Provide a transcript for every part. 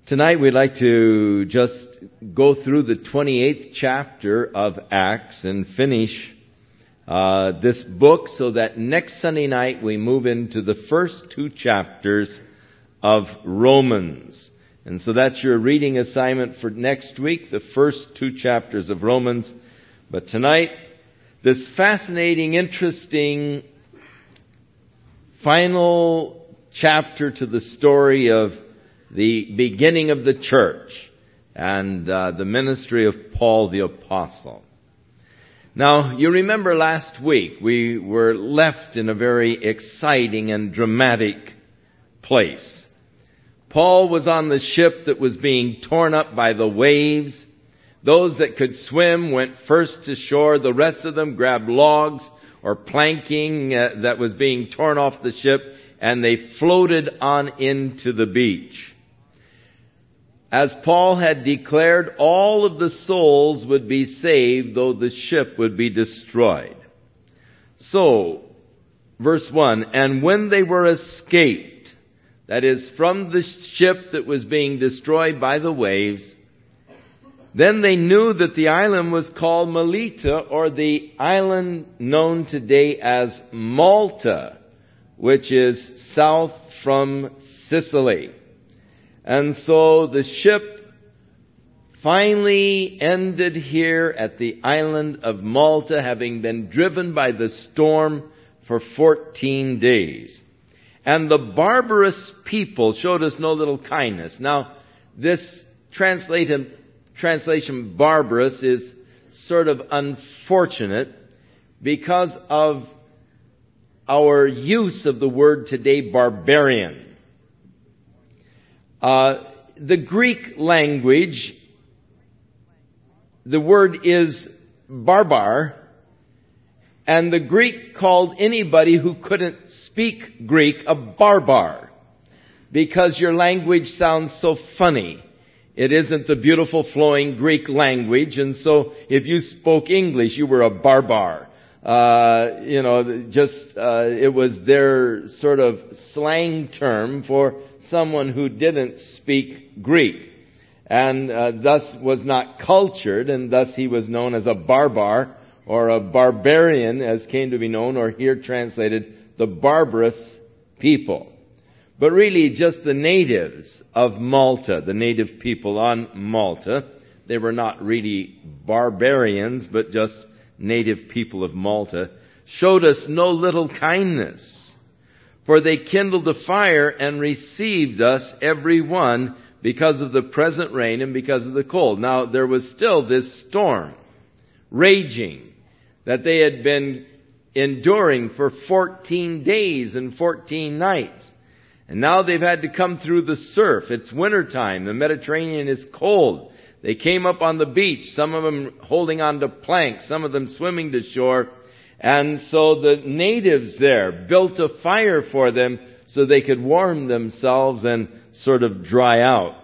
Tonight we'd like to just go through the 28th chapter of Acts and finish this book so that next Sunday night we move into the first two chapters of Romans. And so that's your reading assignment for next week, the first two chapters of Romans. But tonight, this fascinating, interesting final chapter to the story of the beginning of the church and the ministry of Paul the Apostle. Now, you remember last week we were left in a very exciting and dramatic place. Paul was on the ship that was being torn up by the waves. Those that could swim went first to shore. The rest of them grabbed logs or planking that was being torn off the ship, and they floated on into the beach. As Paul had declared, all of the souls would be saved, though the ship would be destroyed. So, verse 1, and when they were escaped, that is, from the ship that was being destroyed by the waves, then they knew that the island was called Melita, or the island known today as Malta, which is south from Sicily. And so the ship finally ended here at the island of Malta, having been driven by the storm for 14 days. And the barbarous people showed us no little kindness. Now, this translation barbarous is sort of unfortunate because of our use of the word today, barbarian. The Greek language, the word is barbar, and the Greek called anybody who couldn't speak Greek a barbar, because your language sounds so funny. It isn't the beautiful flowing Greek language, and so if you spoke English, you were a barbar. It was their sort of slang term for someone who didn't speak Greek, and thus was not cultured, and thus he was known as a barbar, or a barbarian, as came to be known, or here translated, the barbarous people. But really just the natives of Malta, the native people on Malta. They were not really barbarians, but just native people of Malta, showed us no little kindness. For they kindled a fire and received us every one because of the present rain and because of the cold. Now, there was still this storm raging that they had been enduring for 14 days and 14 nights. And now they've had to come through the surf. It's wintertime. The Mediterranean is cold. They came up on the beach, some of them holding on to planks, some of them swimming to shore. And so the natives there built a fire for them so they could warm themselves and sort of dry out.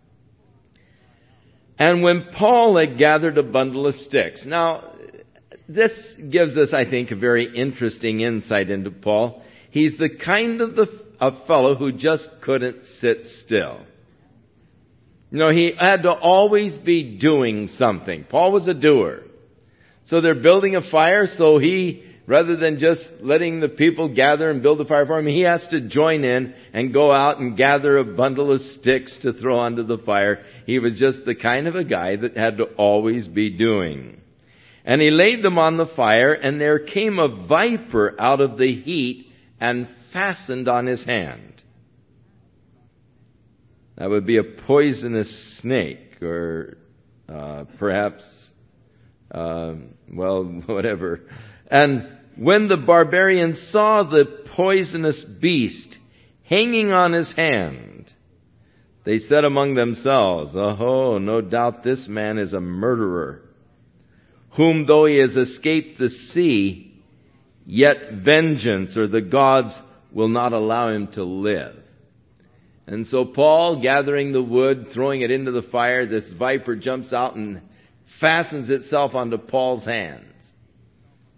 And when Paul had gathered a bundle of sticks. Now, this gives us, I think, a very interesting insight into Paul. He's the kind of a fellow who just couldn't sit still. You know, he had to always be doing something. Paul was a doer. So they're building a fire, so he, rather than just letting the people gather and build a fire for him, he has to join in and go out and gather a bundle of sticks to throw onto the fire. He was just the kind of a guy that had to always be doing. And he laid them on the fire, and there came a viper out of the heat and fastened on his hand. That would be a poisonous snake, or perhaps, whatever. And when the barbarians saw the poisonous beast hanging on his hand, they said among themselves, "Oh, no doubt this man is a murderer, whom though he has escaped the sea, yet vengeance, or the gods, will not allow him to live." And so Paul, gathering the wood, throwing it into the fire, this viper jumps out and fastens itself onto Paul's hands.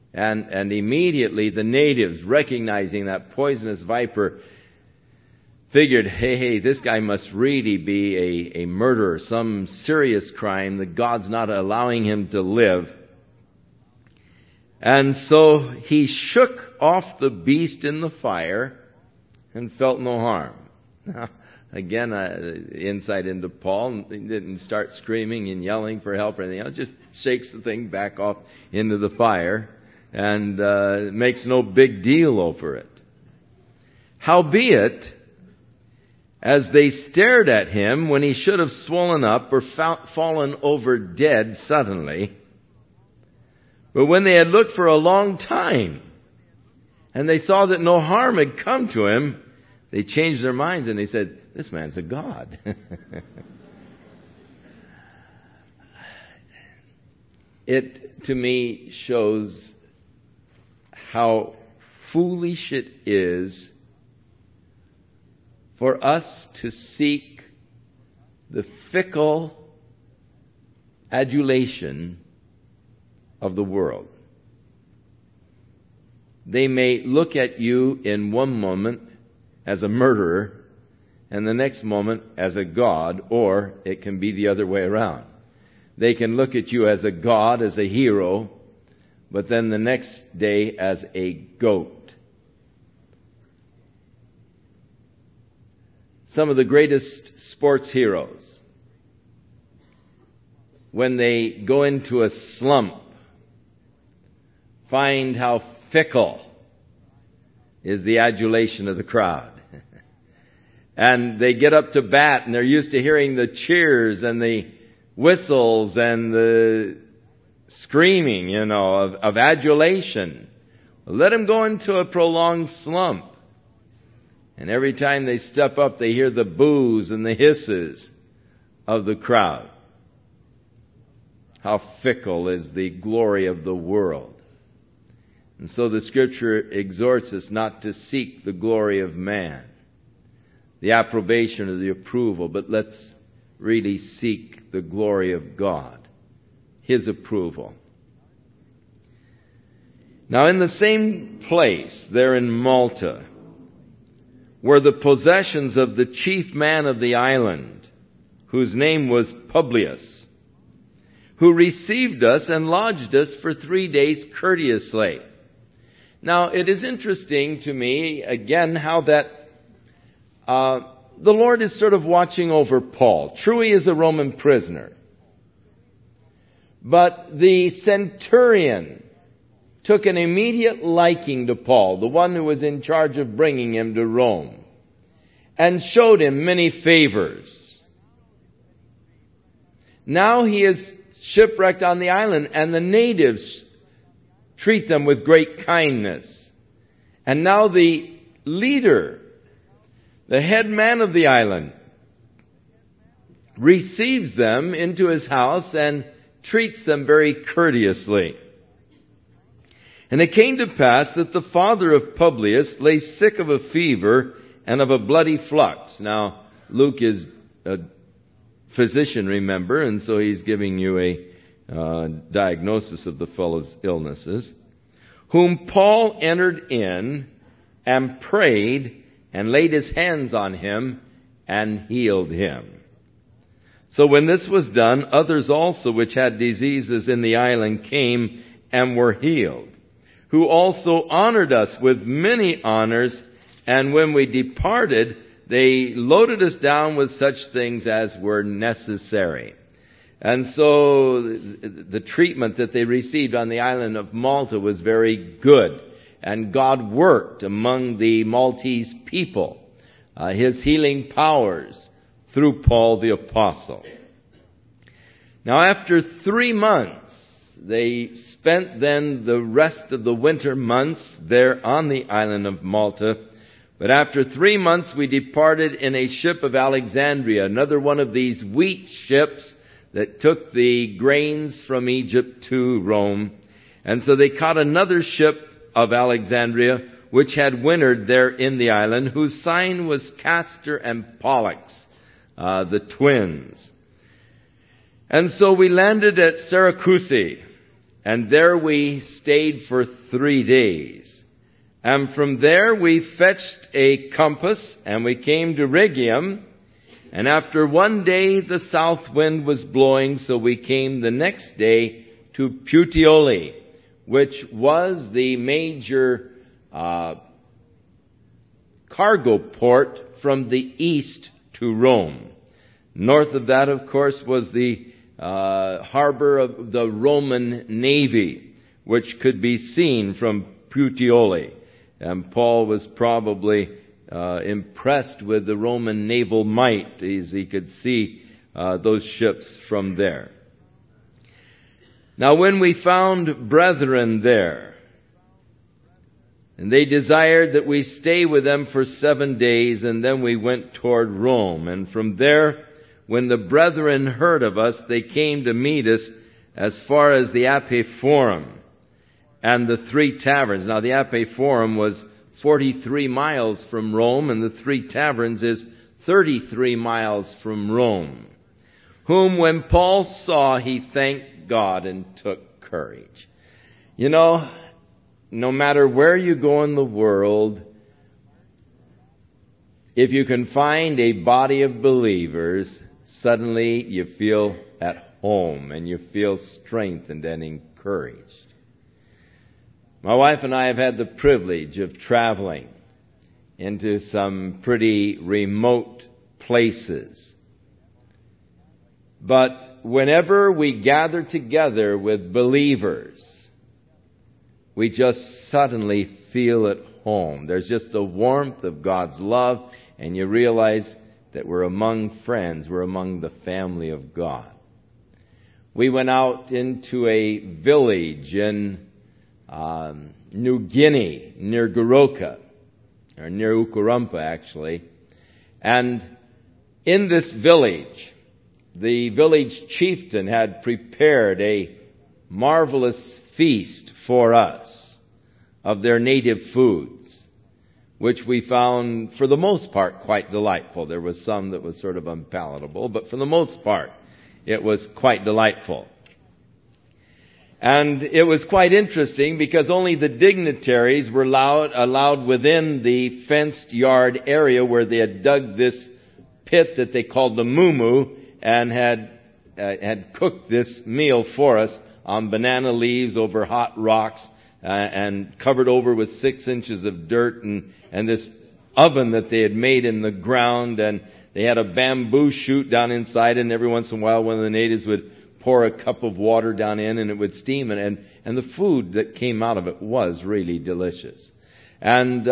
And immediately the natives, recognizing that poisonous viper, figured, hey, this guy must really be a murderer, some serious crime that God's not allowing him to live. And so he shook off the beast in the fire and felt no harm. Now, again, insight into Paul. He didn't start screaming and yelling for help or anything else. Just shakes the thing back off into the fire and makes no big deal over it. Howbeit, as they stared at him when he should have swollen up or fallen over dead suddenly, but when they had looked for a long time and they saw that no harm had come to him, they changed their minds and they said, this man's a god. It, to me, shows how foolish it is for us to seek the fickle adulation of the world. They may look at you in one moment as a murderer and the next moment as a god, or it can be the other way around. They can look at you as a god, as a hero, but then the next day as a goat. Some of the greatest sports heroes, when they go into a slump, find how fickle is the adulation of the crowd. And they get up to bat and they're used to hearing the cheers and the whistles and the screaming, of adulation. Let them go into a prolonged slump. And every time they step up, they hear the boos and the hisses of the crowd. How fickle is the glory of the world. And so the Scripture exhorts us not to seek the glory of man, the approbation or the approval, but let's really seek the glory of God, His approval. Now, in the same place, there in Malta, were the possessions of the chief man of the island, whose name was Publius, who received us and lodged us for 3 days courteously. Now, it is interesting to me, again, how that the Lord is sort of watching over Paul. True, he is a Roman prisoner. But the centurion took an immediate liking to Paul, the one who was in charge of bringing him to Rome, and showed him many favors. Now he is shipwrecked on the island, and the natives treat them with great kindness. And now the leader, the head man of the island, receives them into his house and treats them very courteously. And it came to pass that the father of Publius lay sick of a fever and of a bloody flux. Now, Luke is a physician, remember, and so he's giving you a diagnosis of the fellow's illnesses, whom Paul entered in and prayed and laid his hands on him and healed him. So when this was done, others also which had diseases in the island came and were healed, who also honored us with many honors, and when we departed, they loaded us down with such things as were necessary. And so the treatment that they received on the island of Malta was very good. And God worked among the Maltese people, His healing powers through Paul the Apostle. Now after 3 months, they spent then the rest of the winter months there on the island of Malta. But after 3 months we departed in a ship of Alexandria, another one of these wheat ships that took the grains from Egypt to Rome. And so they caught another ship of Alexandria, which had wintered there in the island, whose sign was Castor and Pollux, the twins. And so we landed at Syracuse, and there we stayed for 3 days. And from there we fetched a compass, and we came to Rhegium. And after one day the south wind was blowing, so we came the next day to Puteoli, which was the major cargo port from the east to Rome. North of that, of course, was the harbor of the Roman Navy, which could be seen from Puteoli. And Paul was probably impressed with the Roman naval might as he could see those ships from there. Now when we found brethren there, and they desired that we stay with them for 7 days, and then we went toward Rome. And from there, when the brethren heard of us, they came to meet us as far as the Apiforum and the 3 taverns. Now the Apiforum was 43 miles from Rome, and the 3 taverns is 33 miles from Rome. Whom when Paul saw, he thanked God and took courage. You know, no matter where you go in the world, if you can find a body of believers, suddenly you feel at home and you feel strengthened and encouraged. My wife and I have had the privilege of traveling into some pretty remote places. But whenever we gather together with believers, we just suddenly feel at home. There's just the warmth of God's love, and you realize that we're among friends. We're among the family of God. We went out into a village in New Guinea, near Goroka, or near Ukurumpa actually. And in this village, the village chieftain had prepared a marvelous feast for us of their native foods, which we found for the most part quite delightful. There was some that was sort of unpalatable, but for the most part it was quite delightful. And it was quite interesting because only the dignitaries were allowed within the fenced yard area where they had dug this pit that they called the mumu, and had cooked this meal for us on banana leaves over hot rocks, and covered over with 6 inches of dirt, and this oven that they had made in the ground, and they had a bamboo shoot down inside, and every once in a while one of the natives would pour a cup of water down in, and it would steam, and the food that came out of it was really delicious. And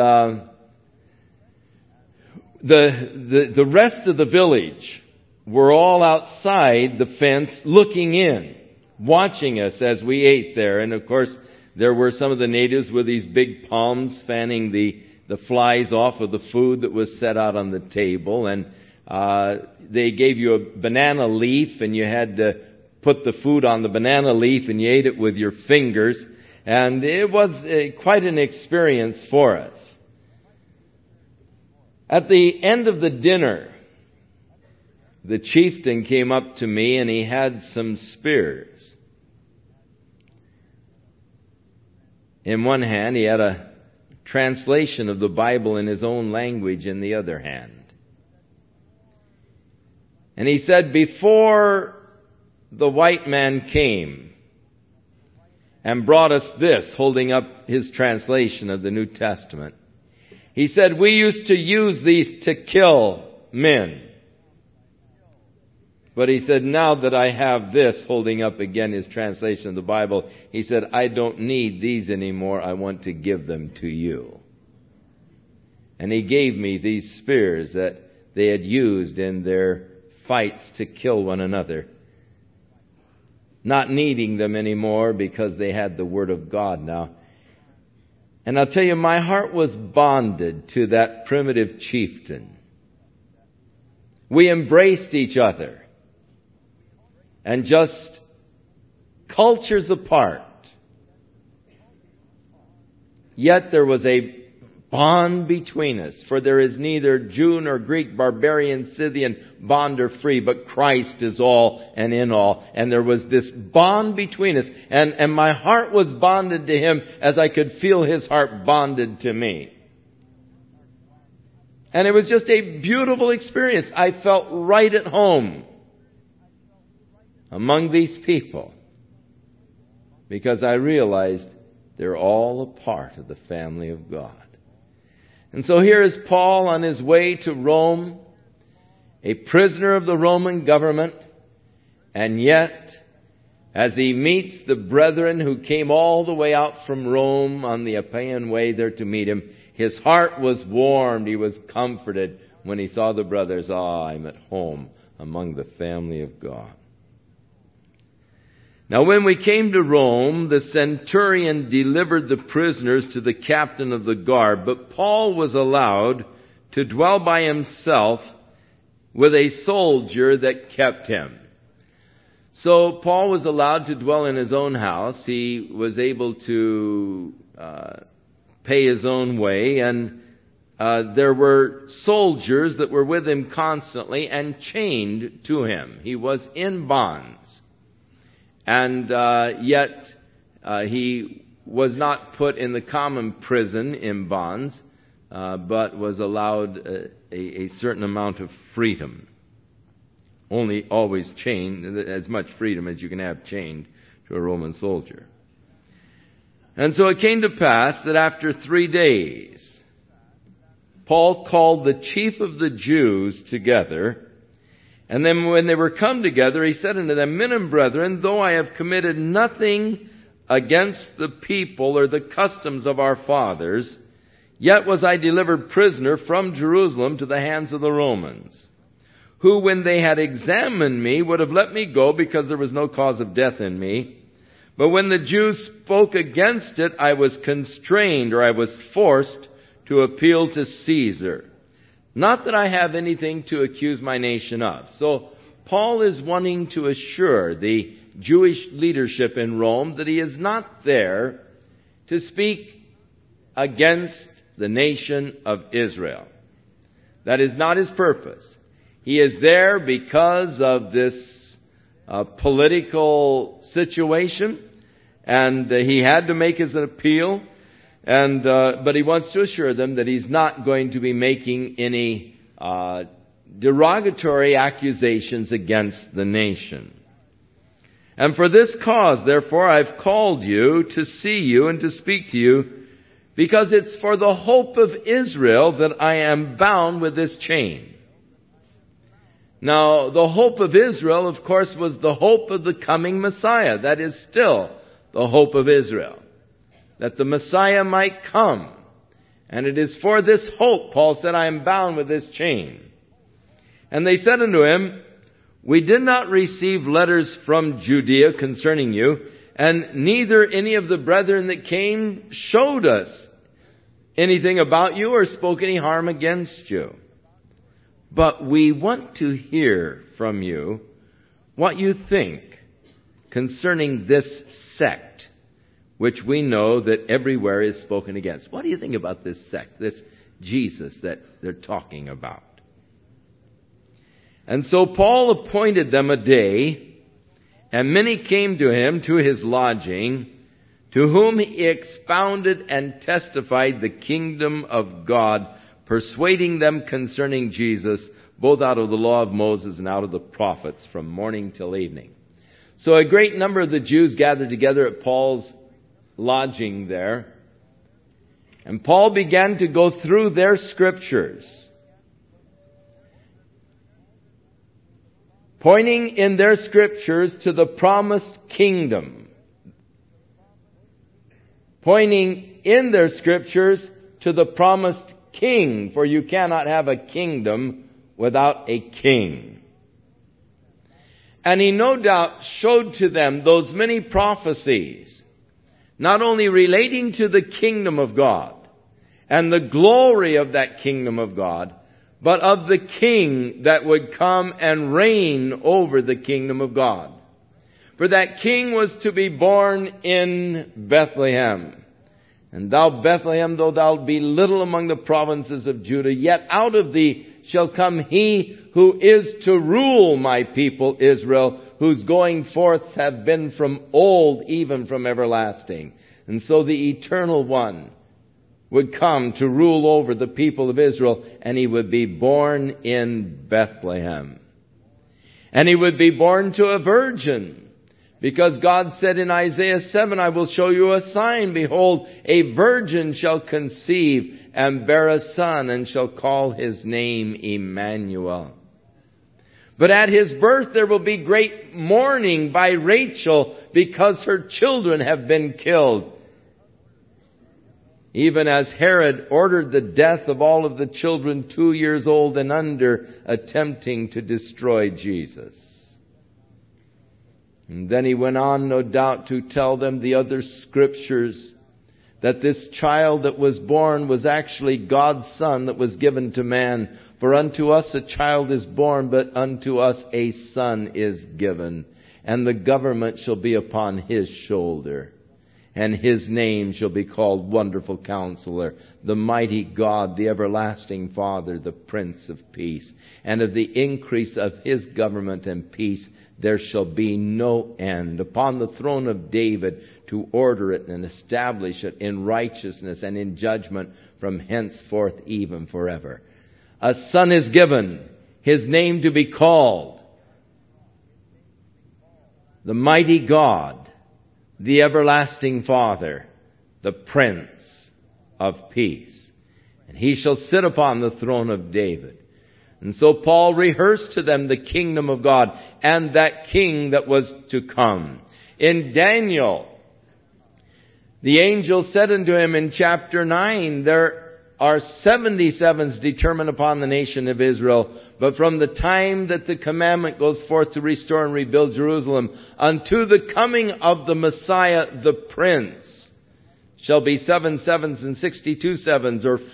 the rest of the village were all outside the fence looking in, watching us as we ate there. And of course, there were some of the natives with these big palms fanning the flies off of the food that was set out on the table. And they gave you a banana leaf, and you had to put the food on the banana leaf, and you ate it with your fingers. And it was quite an experience for us. At the end of the dinner, the chieftain came up to me, and he had some spears. In one hand, he had a translation of the Bible in his own language in the other hand. And he said, before the white man came and brought us this, holding up his translation of the New Testament, he said, we used to use these to kill men. But he said, now that I have this, holding up again his translation of the Bible, he said, I don't need these anymore. I want to give them to you. And he gave me these spears that they had used in their fights to kill one another, not needing them anymore because they had the Word of God now. And I'll tell you, my heart was bonded to that primitive chieftain. We embraced each other. And just cultures apart. Yet there was a bond between us. For there is neither Jew nor Greek, barbarian, Scythian, bond or free, but Christ is all and in all. And there was this bond between us. And my heart was bonded to him as I could feel his heart bonded to me. And it was just a beautiful experience. I felt right at home among these people, because I realized they're all a part of the family of God. And so here is Paul on his way to Rome, a prisoner of the Roman government, and yet, as he meets the brethren who came all the way out from Rome on the Appian Way there to meet him, his heart was warmed, he was comforted when he saw the brothers. I'm at home among the family of God. Now when we came to Rome, the centurion delivered the prisoners to the captain of the guard, but Paul was allowed to dwell by himself with a soldier that kept him. So Paul was allowed to dwell in his own house. He was able to pay his own way, and there were soldiers that were with him constantly and chained to him. He was in bonds. And yet he was not put in the common prison in bonds, but was allowed a certain amount of freedom. Only always chained, as much freedom as you can have chained to a Roman soldier. And so it came to pass that after 3 days, Paul called the chief of the Jews together. And then when they were come together, he said unto them, Men and brethren, though I have committed nothing against the people or the customs of our fathers, yet was I delivered prisoner from Jerusalem to the hands of the Romans, who when they had examined me would have let me go, because there was no cause of death in me. But when the Jews spoke against it, I was constrained, or I was forced to appeal to Caesar. Not that I have anything to accuse my nation of. So Paul is wanting to assure the Jewish leadership in Rome that he is not there to speak against the nation of Israel. That is not his purpose. He is there because of this political situation, and he had to make his appeal. But he wants to assure them that he's not going to be making any derogatory accusations against the nation. And for this cause, therefore, I've called you to see you and to speak to you, because it's for the hope of Israel that I am bound with this chain. Now, the hope of Israel, of course, was the hope of the coming Messiah. That is still the hope of Israel, that the Messiah might come. And it is for this hope, Paul said, I am bound with this chain. And they said unto him, We did not receive letters from Judea concerning you, and neither any of the brethren that came showed us anything about you or spoke any harm against you. But we want to hear from you what you think concerning this sect, which we know that everywhere is spoken against. What do you think about this sect, this Jesus that they're talking about? And so Paul appointed them a day, and many came to him to his lodging, to whom he expounded and testified the kingdom of God, persuading them concerning Jesus, both out of the law of Moses and out of the prophets, from morning till evening. So a great number of the Jews gathered together at Paul's lodging there. And Paul began to go through their scriptures, pointing in their scriptures to the promised kingdom, pointing in their scriptures to the promised king, for you cannot have a kingdom without a king. And he no doubt showed to them those many prophecies, not only relating to the kingdom of God and the glory of that kingdom of God, but of the king that would come and reign over the kingdom of God. For that king was to be born in Bethlehem. And thou, Bethlehem, though thou be little among the provinces of Judah, yet out of thee shall come he who is to rule my people Israel, whose going forth have been from old, even from everlasting. And so the Eternal One would come to rule over the people of Israel, and he would be born in Bethlehem. And he would be born to a virgin, because God said in Isaiah 7, I will show you a sign. Behold, a virgin shall conceive and bear a son, and shall call his name Emmanuel. But at his birth there will be great mourning by Rachel, because her children have been killed. Even as Herod ordered the death of all of the children 2 years old and under, attempting to destroy Jesus. And then he went on, no doubt, to tell them the other scriptures, that this child that was born was actually God's Son that was given to man. For unto us a child is born, but unto us a son is given. And the government shall be upon his shoulder. And his name shall be called Wonderful Counselor, the Mighty God, the Everlasting Father, the Prince of Peace. And of the increase of his government and peace there shall be no end, upon the throne of David, to order it and establish it in righteousness and in judgment from henceforth even forever. A son is given, his name to be called the Mighty God, the Everlasting Father, the Prince of Peace. And he shall sit upon the throne of David. And so Paul rehearsed to them the kingdom of God and that king that was to come. In Daniel, the angel said unto him in chapter 9, there are 77s determined upon the nation of Israel, but from the time that the commandment goes forth to restore and rebuild Jerusalem unto the coming of the Messiah, the Prince, shall be 7 sevens and 62 sevens, or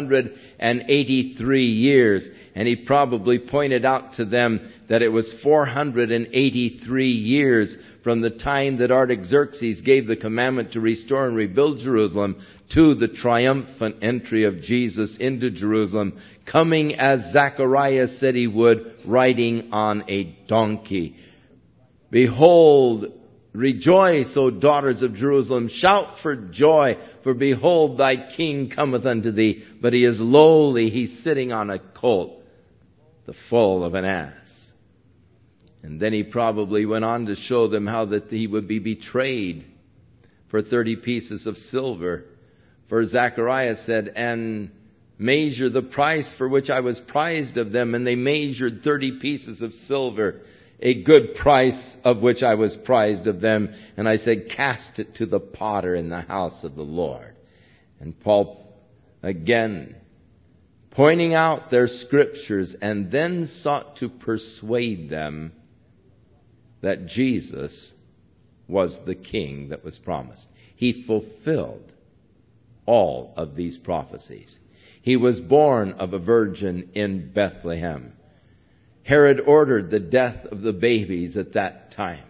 483 years. And he probably pointed out to them that it was 483 years from the time that Artaxerxes gave the commandment to restore and rebuild Jerusalem to the triumphant entry of Jesus into Jerusalem, coming as Zacharias said he would, riding on a donkey. Behold, rejoice, O daughters of Jerusalem. Shout for joy, for behold, thy king cometh unto thee. But he is lowly, he's sitting on a colt, the foal of an ass. And then he probably went on to show them how that he would be betrayed for 30 pieces of silver. For Zacharias said, and measure the price for which I was prized of them. And they measured 30 pieces of silver, a good price of which I was prized of them. And I said, cast it to the potter in the house of the Lord. And Paul, again, pointing out their scriptures, and then sought to persuade them that Jesus was the king that was promised. He fulfilled all of these prophecies. He was born of a virgin in Bethlehem. Herod ordered the death of the babies at that time.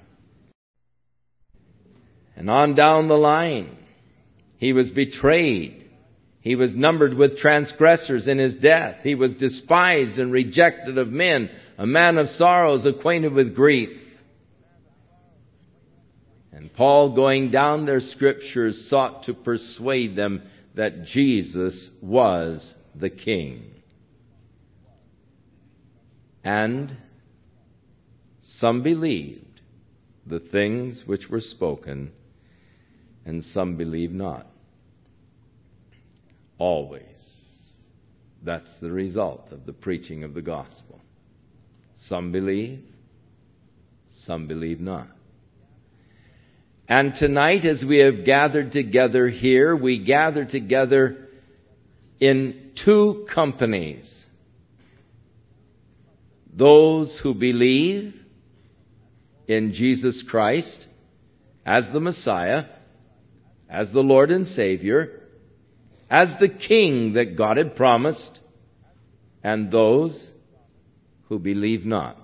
And on down the line, he was betrayed. He was numbered with transgressors in his death. He was despised and rejected of men, a man of sorrows, acquainted with grief. And Paul, going down their scriptures, sought to persuade them that Jesus was the King. And some believed the things which were spoken, and some believed not. Always. That's the result of the preaching of the gospel. Some believe, some believe not. And tonight, as we have gathered together here, we gather together in two companies. Those who believe in Jesus Christ as the Messiah, as the Lord and Savior, as the King that God had promised, and those who believe not.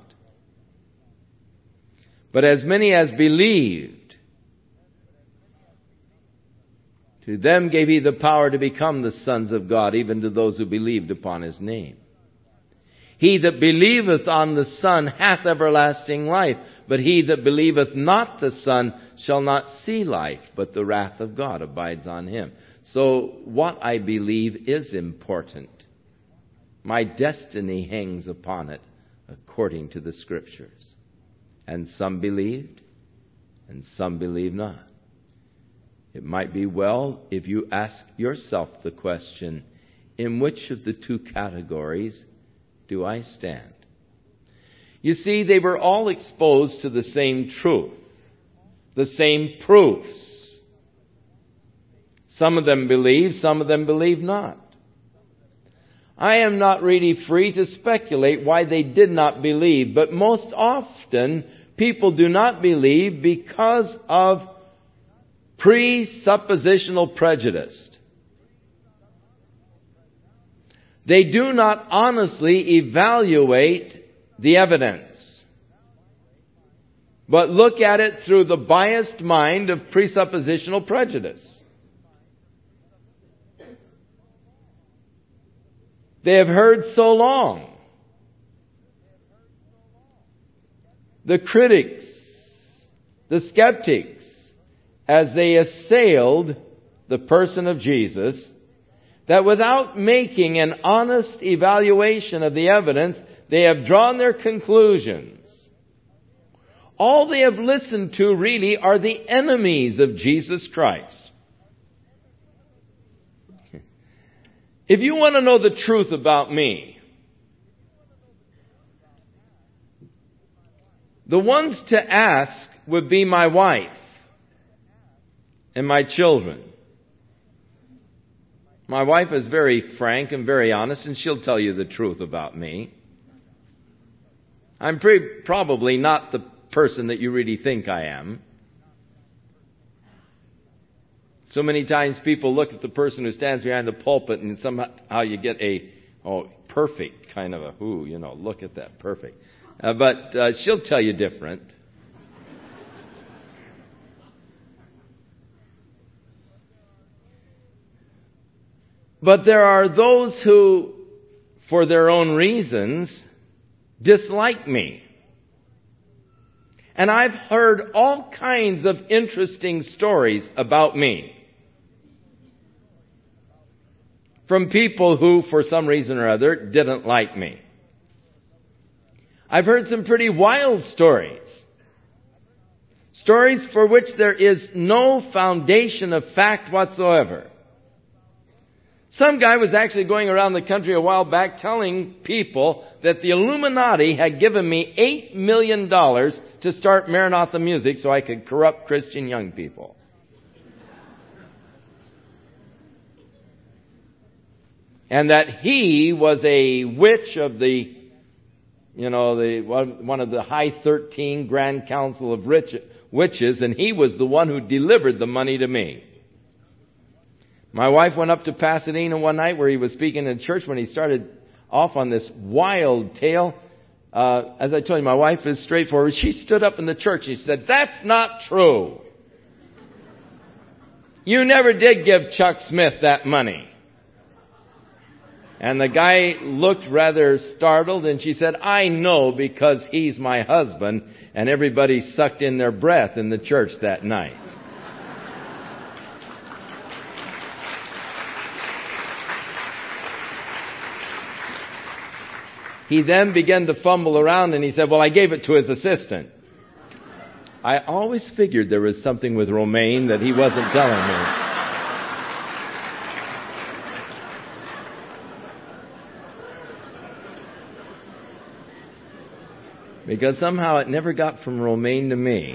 But as many as believed, To them gave he the power to become the sons of God, even to those who believed upon his name. He that believeth on the Son hath everlasting life, but he that believeth not the Son shall not see life, but the wrath of God abides on him. So what I believe is important. My destiny hangs upon it, according to the Scriptures. And some believed, and some believe not. It might be well if you ask yourself the question, in which of the two categories do I stand? You see, they were all exposed to the same truth, the same proofs. Some of them believe, some of them believe not. I am not really free to speculate why they did not believe, but most often people do not believe because of presuppositional prejudice. They do not honestly evaluate the evidence, but look at it through the biased mind of presuppositional prejudice. They have heard so long. The critics, the skeptics, as they assailed the person of Jesus, that without making an honest evaluation of the evidence, they have drawn their conclusions. All they have listened to really are the enemies of Jesus Christ. If you want to know the truth about me, the ones to ask would be my wife and my children. My wife is very frank and very honest, and she'll tell you the truth about me. I'm probably not the person that you really think I am. So many times people look at the person who stands behind the pulpit and somehow you get perfect kind of look at that, perfect. But she'll tell you different. But there are those who, for their own reasons, dislike me. And I've heard all kinds of interesting stories about me from people who, for some reason or other, didn't like me. I've heard some pretty wild stories. Stories for which there is no foundation of fact whatsoever. Some guy was actually going around the country a while back telling people that the Illuminati had given me $8 million to start Maranatha Music so I could corrupt Christian young people. And that he was a witch of one of the high 13 Grand Council of Witches, and he was the one who delivered the money to me. My wife went up to Pasadena one night where he was speaking in church when he started off on this wild tale. As I told you, my wife is straightforward. She stood up in the church and she said, "That's not true. You never did give Chuck Smith that money." And the guy looked rather startled and she said, "I know because he's my husband." And everybody sucked in their breath in the church that night. He then began to fumble around and he said, "Well, I gave it to his assistant." I always figured there was something with Romaine that he wasn't telling me. Because somehow it never got from Romaine to me.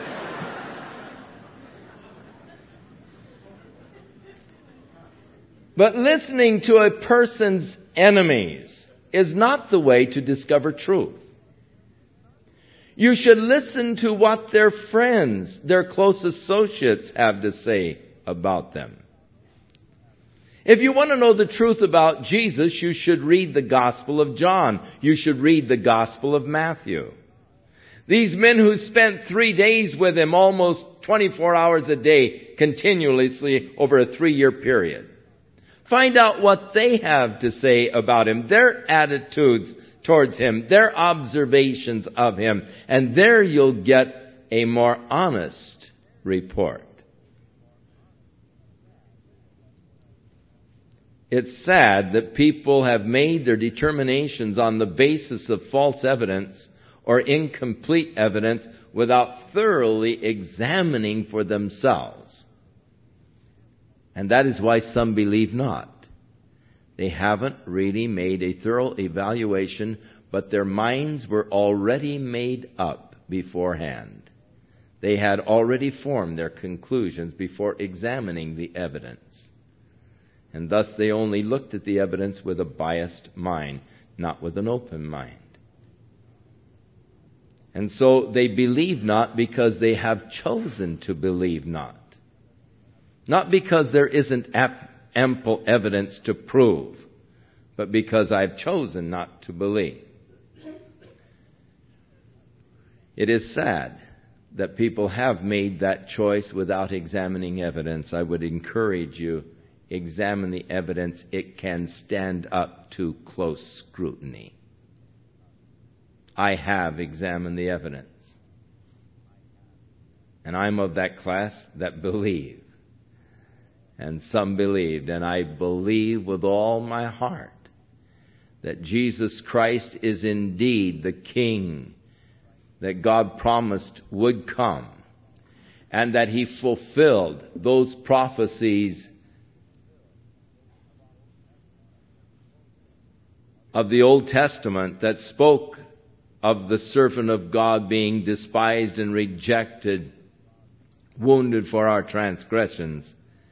But listening to a person's enemies is not the way to discover truth. You should listen to what their friends, their close associates have to say about them. If you want to know the truth about Jesus, you should read the Gospel of John. You should read the Gospel of Matthew. These men who spent 3 days with him, almost 24 hours a day, continuously over a 3-year period. Find out what they have to say about him, their attitudes towards him, their observations of him, and there you'll get a more honest report. It's sad that people have made their determinations on the basis of false evidence or incomplete evidence without thoroughly examining for themselves. And that is why some believe not. They haven't really made a thorough evaluation, but their minds were already made up beforehand. They had already formed their conclusions before examining the evidence. And thus they only looked at the evidence with a biased mind, not with an open mind. And so they believe not because they have chosen to believe not. Not because there isn't ample evidence to prove, but because I've chosen not to believe. It is sad that people have made that choice without examining evidence. I would encourage you, examine the evidence. It can stand up to close scrutiny. I have examined the evidence. And I'm of that class that believe. And some believed. And I believe with all my heart that Jesus Christ is indeed the King that God promised would come. And that He fulfilled those prophecies of the Old Testament that spoke of the servant of God being despised and rejected, wounded for our transgressions.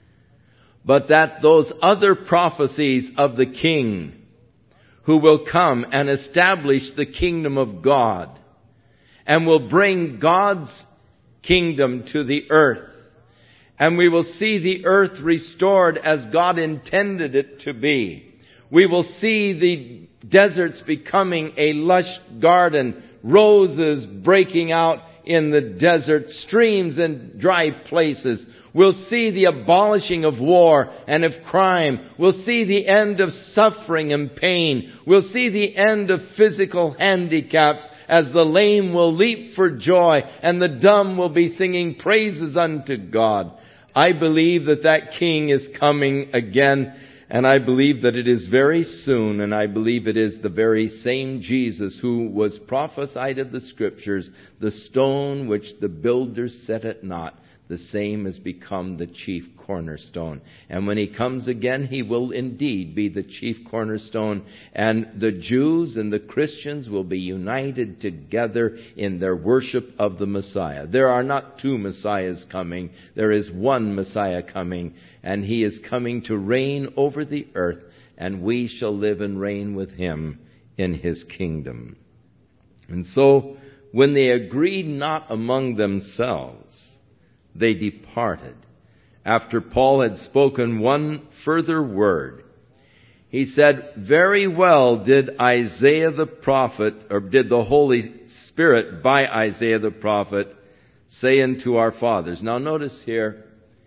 But that those other prophecies of the King who will come and establish the kingdom of God and will bring God's kingdom to the earth. And we will see the earth restored as God intended it to be. We will see the deserts becoming a lush garden, roses breaking out in the desert, streams in dry places. We'll see the abolishing of war and of crime. We'll see the end of suffering and pain. We'll see the end of physical handicaps as the lame will leap for joy and the dumb will be singing praises unto God. I believe that King is coming again. And I believe that it is very soon, and I believe it is the very same Jesus who was prophesied of the Scriptures, the stone which the builders set at naught, the same has become the chief cornerstone. And when He comes again, He will indeed be the chief cornerstone, and the Jews and the Christians will be united together in their worship of the Messiah. There are not two Messiahs coming. There is one Messiah coming, and He is coming to reign over the earth, and we shall live and reign with Him in His kingdom. And so, when they agreed not among themselves, they departed. After Paul had spoken one further word, he said, "Very well did Isaiah the prophet," or did the Holy Spirit by Isaiah the prophet, say unto our fathers. Now notice here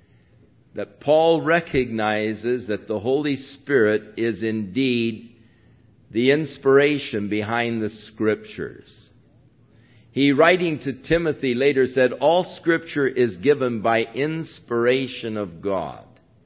that Paul recognizes that the Holy Spirit is indeed the inspiration behind the Scriptures. He, writing to Timothy later, said, all Scripture is given by inspiration of God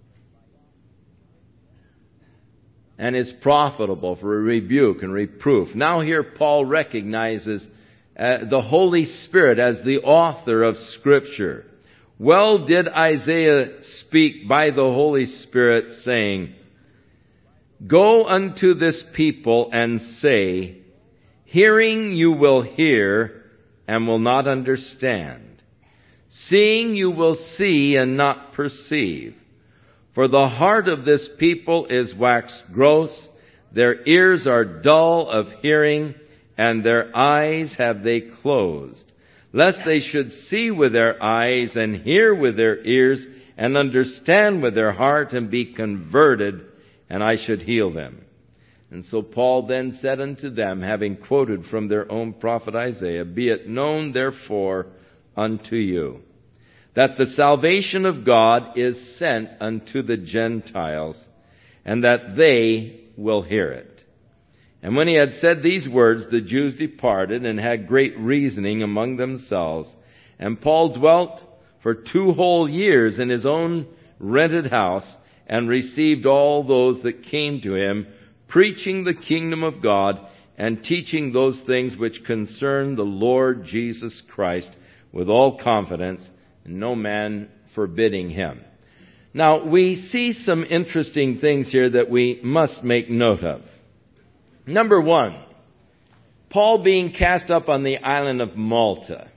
and is profitable for rebuke and reproof. Now here Paul recognizes the Holy Spirit as the author of Scripture. Well did Isaiah speak by the Holy Spirit, saying, "Go unto this people and say, hearing you will hear and will not understand. Seeing you will see and not perceive. For the heart of this people is waxed gross, their ears are dull of hearing, and their eyes have they closed, lest they should see with their eyes and hear with their ears and understand with their heart and be converted, and I should heal them. And so Paul then said unto them, having quoted from their own prophet Isaiah, Be it known therefore unto you, that the salvation of God is sent unto the Gentiles, and that they will hear it. And when he had said these words, the Jews departed and had great reasoning among themselves. And Paul dwelt for 2 whole years in his own rented house, and received all those that came to him, preaching the kingdom of God, and teaching those things which concern the Lord Jesus Christ, with all confidence, and no man forbidding him. Now, we see some interesting things here that we must make note of. Number 1, Paul being cast up on the island of Malta.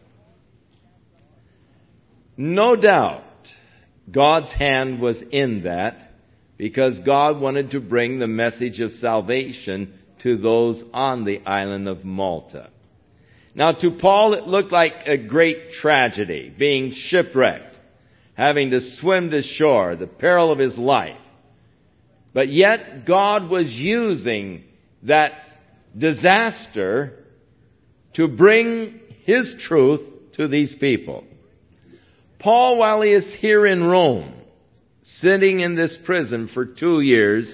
No doubt God's hand was in that, because God wanted to bring the message of salvation to those on the island of Malta. Now, to Paul, it looked like a great tragedy, being shipwrecked, having to swim to shore, the peril of his life. But yet, God was using that disaster to bring His truth to these people. Paul, while he is here in Rome, sitting in this prison for 2 years,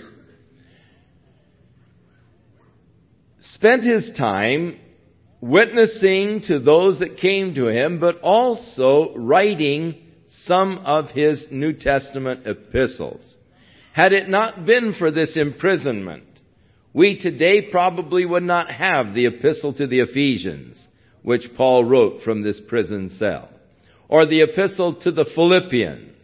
spent his time witnessing to those that came to him, but also writing some of his New Testament epistles. Had it not been for this imprisonment, we today probably would not have the epistle to the Ephesians, which Paul wrote from this prison cell, or the epistle to the Philippians,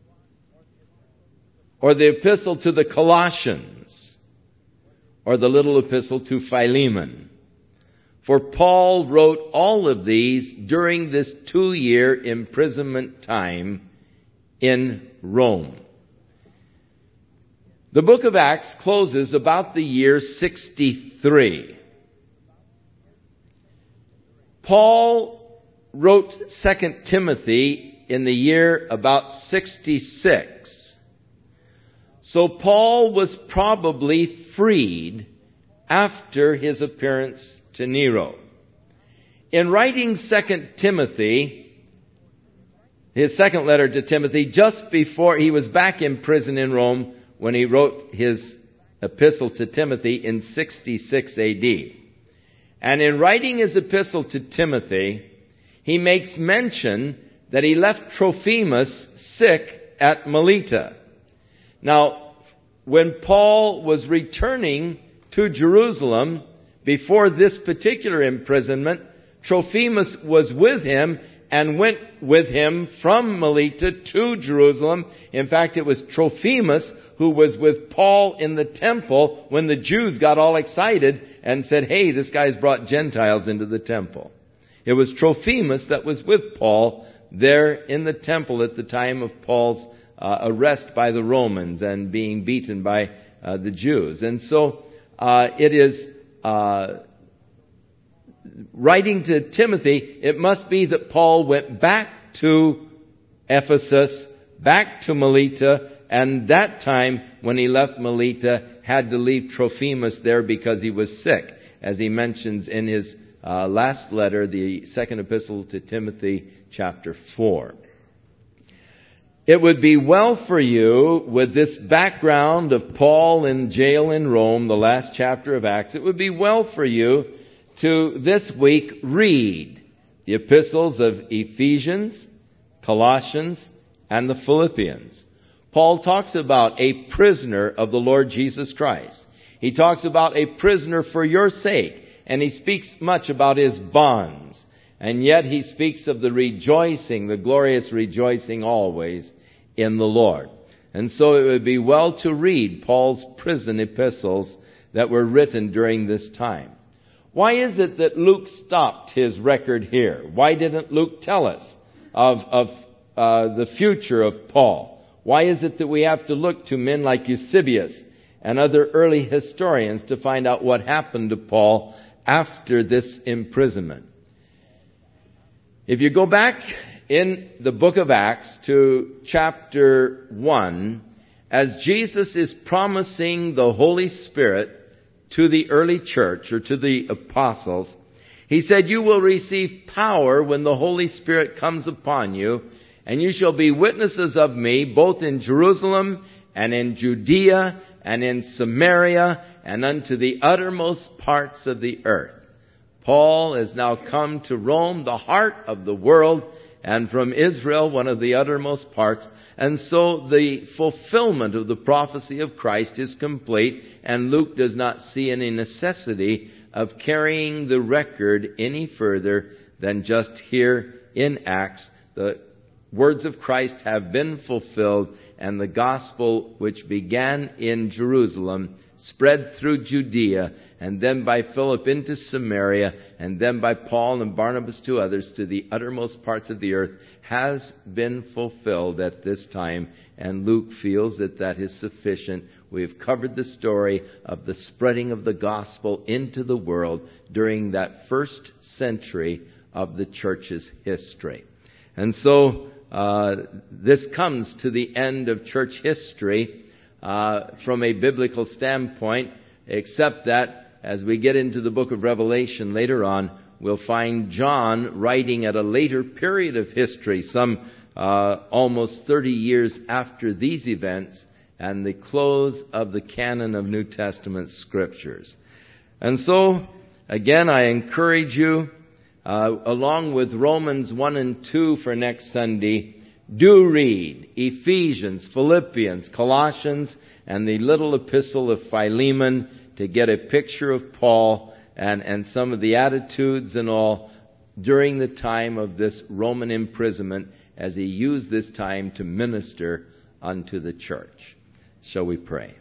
or the epistle to the Colossians, or the little epistle to Philemon. For Paul wrote all of these during this 2-year imprisonment time in Rome. The book of Acts closes about the year 63. Paul wrote 2 Timothy in the year about 66. So Paul was probably freed after his appearance to Nero. In writing 2 Timothy, his second letter to Timothy, just before he was back in prison in Rome, when he wrote his epistle to Timothy in 66 AD. And in writing his epistle to Timothy, he makes mention that he left Trophimus sick at Melita. Now, when Paul was returning to Jerusalem before this particular imprisonment, Trophimus was with him and went with him from Melita to Jerusalem. In fact, it was Trophimus who was with Paul in the temple when the Jews got all excited and said, hey, this guy's brought Gentiles into the temple. It was Trophimus that was with Paul there in the temple at the time of Paul's arrest by the Romans and being beaten by the Jews. And so it is writing to Timothy, it must be that Paul went back to Ephesus, back to Melita, and that time when he left Melita had to leave Trophimus there because he was sick, as he mentions in his last letter, the second epistle to Timothy, chapter 4. It would be well for you, with this background of Paul in jail in Rome, the last chapter of Acts, it would be well for you to this week read the epistles of Ephesians, Colossians, and the Philippians. Paul talks about a prisoner of the Lord Jesus Christ. He talks about a prisoner for your sake, and he speaks much about his bonds. And yet he speaks of the rejoicing, the glorious rejoicing always in the Lord. And so it would be well to read Paul's prison epistles that were written during this time. Why is it that Luke stopped his record here? Why didn't Luke tell us of the future of Paul? Why is it that we have to look to men like Eusebius and other early historians to find out what happened to Paul after this imprisonment? If you go back in the book of Acts to chapter 1, as Jesus is promising the Holy Spirit to the early church, or to the apostles, he said, "You will receive power when the Holy Spirit comes upon you, and you shall be witnesses of me, both in Jerusalem and in Judea and in Samaria and unto the uttermost parts of the earth." Paul has now come to Rome, the heart of the world, and from Israel, one of the uttermost parts. And so the fulfillment of the prophecy of Christ is complete, and Luke does not see any necessity of carrying the record any further than just here in Acts. The words of Christ have been fulfilled, and the gospel which began in Jerusalem spread through Judea, and then by Philip into Samaria, and then by Paul and Barnabas to others to the uttermost parts of the earth, has been fulfilled at this time. And Luke feels that that is sufficient. We have covered the story of the spreading of the gospel into the world during that first century of the church's history. And so this comes to the end of church history from a biblical standpoint, except that as we get into the book of Revelation later on, we'll find John writing at a later period of history, some almost 30 years after these events and the close of the canon of New Testament scriptures. And so, again, I encourage you, along with Romans 1 and 2 for next Sunday, do read Ephesians, Philippians, Colossians, and the little epistle of Philemon to get a picture of Paul and some of the attitudes and all during the time of this Roman imprisonment as he used this time to minister unto the church. Shall we pray?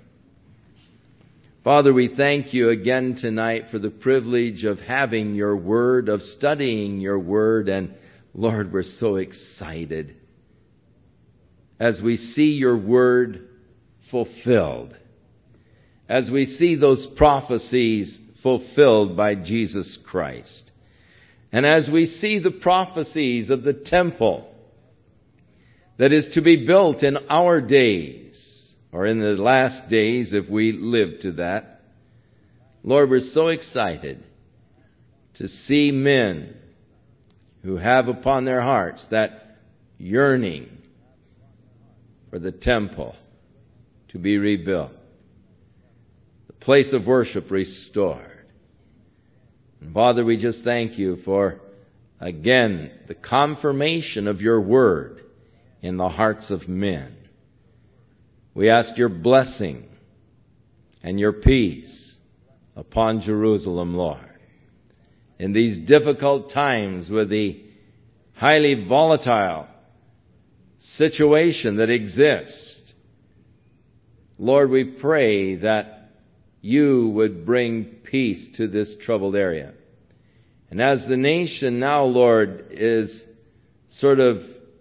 Father, we thank you again tonight for the privilege of having your word, of studying your word, and Lord, we're so excited as we see your word fulfilled, as we see those prophecies fulfilled by Jesus Christ, and as we see the prophecies of the temple that is to be built in our days, or in the last days if we live to that. Lord, we're so excited to see men who have upon their hearts that yearning for the temple to be rebuilt, the place of worship restored. And Father, we just thank you for, again, the confirmation of your word in the hearts of men. We ask your blessing and your peace upon Jerusalem, Lord. In these difficult times with the highly volatile situation that exists, Lord, we pray that you would bring peace to this troubled area. And as the nation now, Lord, is sort of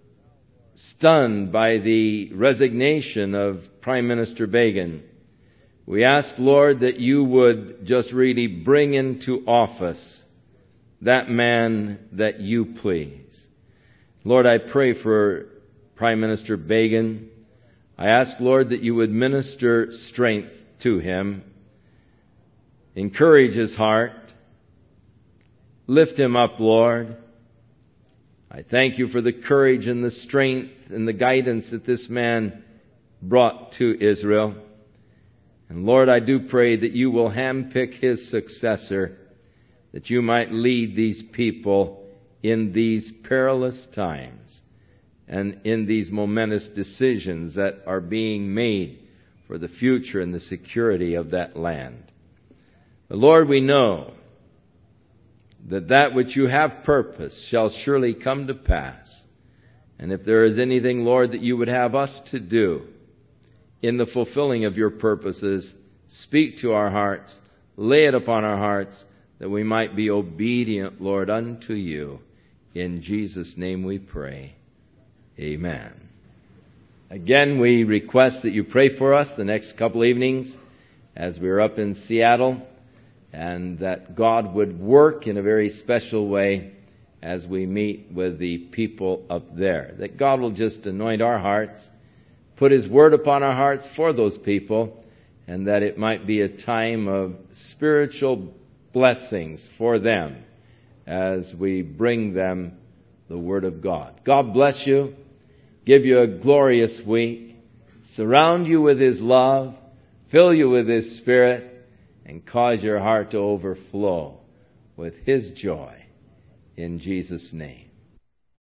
stunned by the resignation of Prime Minister Begin, we ask, Lord, that you would just really bring into office that man that you please. Lord, I pray for Prime Minister Begin. I ask, Lord, that you would minister strength to him, encourage his heart, lift him up, Lord. I thank you for the courage and the strength and the guidance that this man brought to Israel. And Lord, I do pray that you will handpick his successor, that you might lead these people in these perilous times and in these momentous decisions that are being made for the future and the security of that land. But Lord, we know that which you have purposed shall surely come to pass. And if there is anything, Lord, that you would have us to do in the fulfilling of your purposes, speak to our hearts, lay it upon our hearts, that we might be obedient, Lord, unto you. In Jesus' name we pray. Amen. Again, we request that you pray for us the next couple evenings as we're up in Seattle, and that God would work in a very special way as we meet with the people up there. That God will just anoint our hearts, put his word upon our hearts for those people, and that it might be a time of spiritual blessings for them as we bring them the Word of God. God bless you, give you a glorious week, surround you with His love, fill you with His Spirit, and cause your heart to overflow with His joy. In Jesus' name.